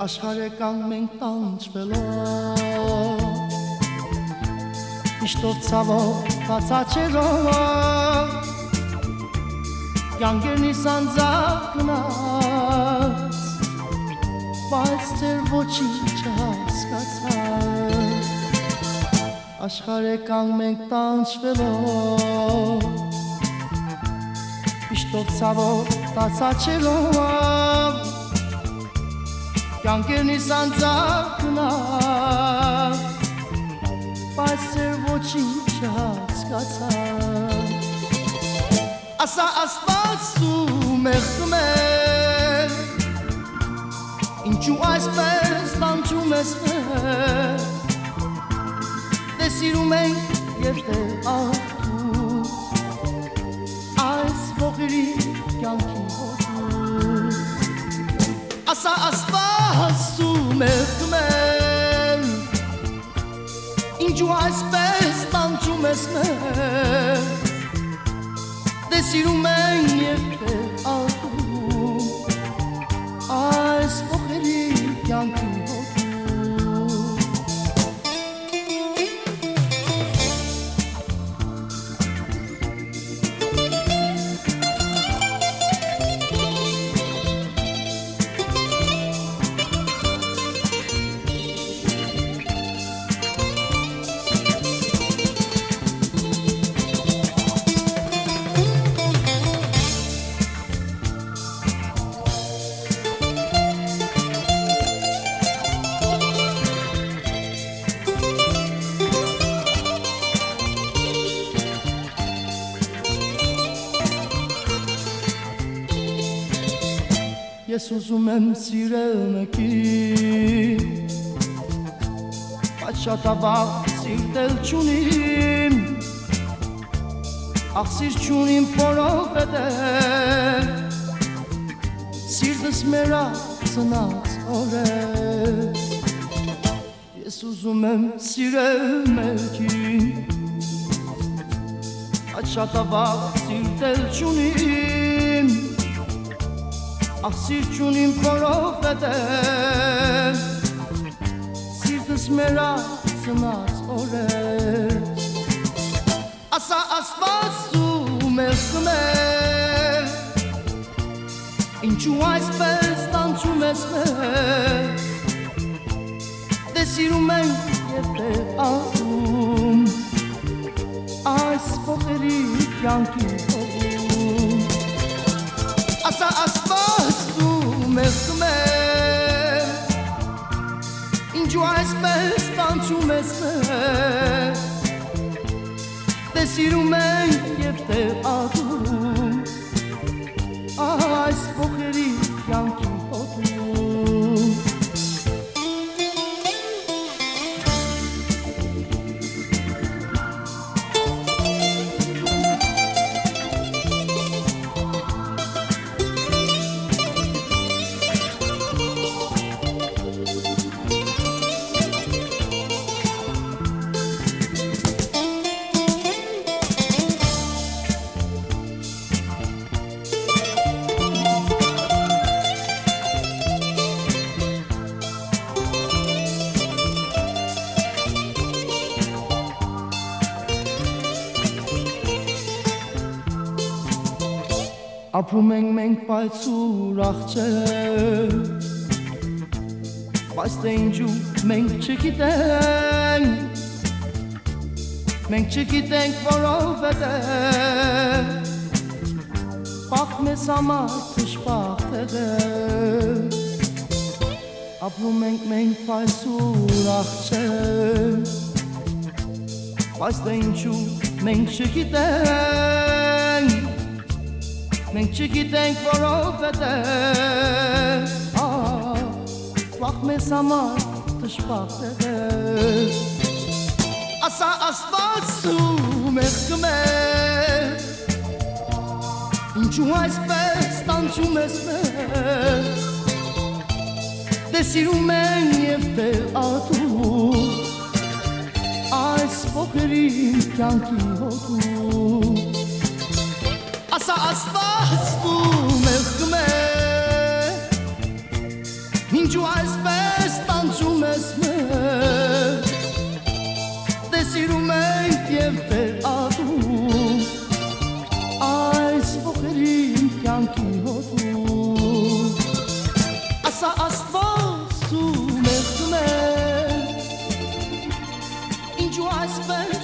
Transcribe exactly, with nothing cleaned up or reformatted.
Աշխարհ եկանք մենք տանջվելով, Իշտով ցավով բացաչելով, Կյանքերնիս անձակնած, Բայց ձեր ոչինչ չհասկացար, Աշխարհ եկանք մենք տանջվելով, Իշտով ցավով բացաչելով, Կյանքերնիս անձակնած, Բայց ձեր ոչինչ չհասկացար, Ասա Աստված ու մեղքում ես, Ինչու այսպես տանջում ես մեզ, Դե սիրում ենք և թե աղթում, Այս ողերի կյանքի հոտում, Ասա Աստված ու մեղքում ես, Ինչու այսպես տանջում ես մեզ, Դե սիրում ենք և թե աղթում, Այս ողերի կյանքի հոտում, Ես ուզում եմ սիրել մեկին, Բայց շատ ավաղ սիրտել չունիմ, Ախ սիրտ չունիմ որովհետև Սիրտս մեռացնած օրեր, Ես ուզում եմ սիրել մեկին, Բայց շատ ավաղ սիրտել չունիմ, Ախ սիրտ չունիմ որովհետև Սիրտս մեռացնած օրեր, Ասա Աստված ու մեղքում ես, Ինչու այսպես տանջում ես մեզ, Դե սիրում ենք և թե աղթում, Այս ողերի կյանքի հոտում, Ասա Աստված ու մեղքում ես, Ինչու այսպես տանջում ես մեզ, Դե սիրում ենք և թե աղթում, Այս ողերի կյանքի հոտում, Ապրում ենք մենք պայծուր աղջեր, Բայց թե ինչու մենք չգիտենք, Մենք չգիտենք որովհետև Պաղ մեզ համար թշպաղ է, Ապրում ենք մենք պայծուր աղջեր, Բայց թե ինչու մենք չգիտենք, Մենք չգիտենք որովհետև Պաղ մեզ համար թշպաղ է, Ասա Աստված ու մեղքում ես, Ինչու այսպես տանջում ես մեզ, Դե սիրում ենք և թե աղթում, Այս ողերի կյանքի հոտում, Ասա Աստված ու մեղքում ես, Ինչու այսպես սիրում էի և վերադում այս փոքրին կյանքի հոտում ասա Աստված ու մեղքն է ինչու այսպես